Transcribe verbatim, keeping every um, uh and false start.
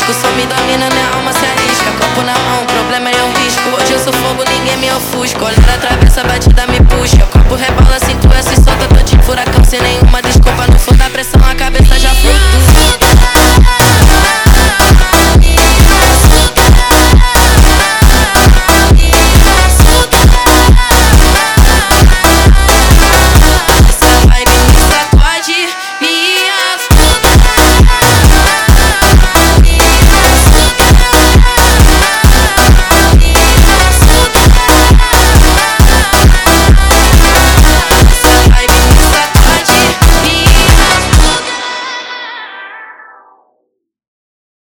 risco. Só me domina, minha alma se arrisca. Copo na mão, o problema é o risco. Hoje eu sou fogo, ninguém me ofusca. Olhar atravessa, a batida me puxa. O copo rebola, cintura se solta. Tô de furacão sem nenhuma desculpa. No fundo da pressão, a cabeça já flutua.